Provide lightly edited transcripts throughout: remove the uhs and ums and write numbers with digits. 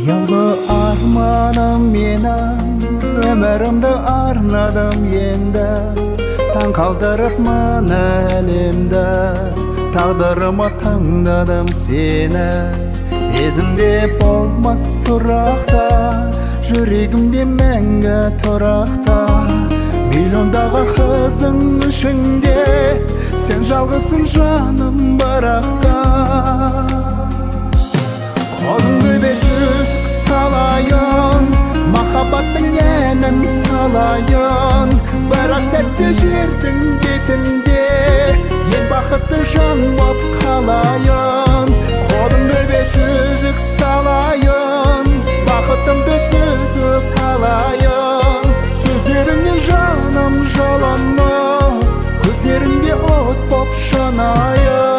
Yallı armanım menem, ömürümde arnadım yende. Tan kaldırıp mana elimde, tağdırımı tanıdım seni. Sezimde olmaz surakta, yüreğimde menge turakta. Milyondağı kızdın işinde, sen жалғызсың жаным барақта. Қолыңды бежүзік салайын, махаббаттың әнін салайын. Бірақ сәтті жердің бетінде ең бақытты жан боп қалайын. Қолыңды бежүзік салайын, бақытымды сүзіп алайын. Сөздеріңнен жаным жаланып, көздеріңде от боп жанайын.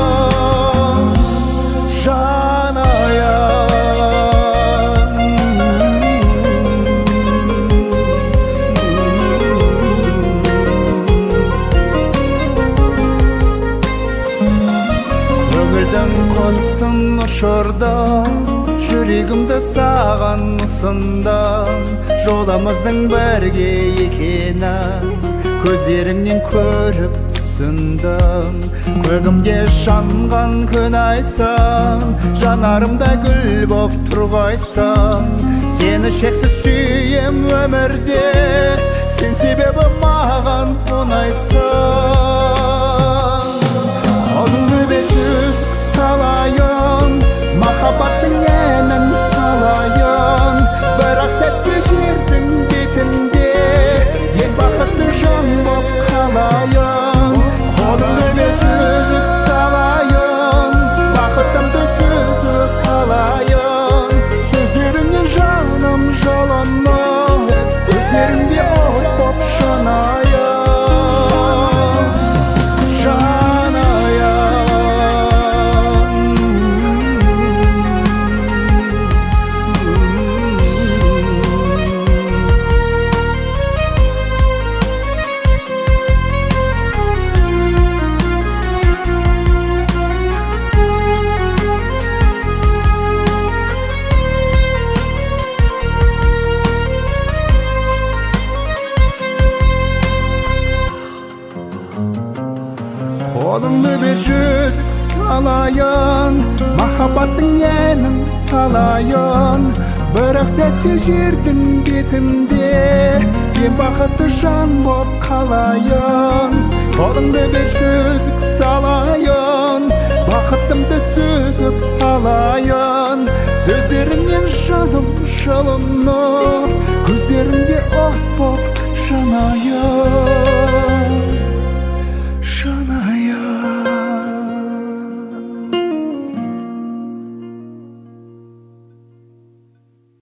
Көңілдің құсын ұшырдым, жүрегімді саған ұсындым. Жолымыздың бірге екенін көздеріңнен көріп түсіндім. Көгімде жанған күн айсың, жанарымда гүл боп тұрғайсың. Сені шексіз сүйем өмірде, сен себебі маған ұнайсың. Қолыңды бежүзік салайын, махаббаттың әнін салайын. Бірақ сәтті жердің бетінде ең бақытты жан боп қалайын. Қолыңды бежүзік салайын, бақытымды сүзіп алайын. Сөздеріңнен жаным жаланып, көздеріңде от боп жанайын. Қолыңды бежүзік салайын, махаббаттың әнін салайын. Бірақ сәтті жердің бетінде ең бақытты жан боп қалайын. Қолыңды бежүзік салайын, бақытымды сүзіп алайын. Сөздеріңнен жаным жалынып,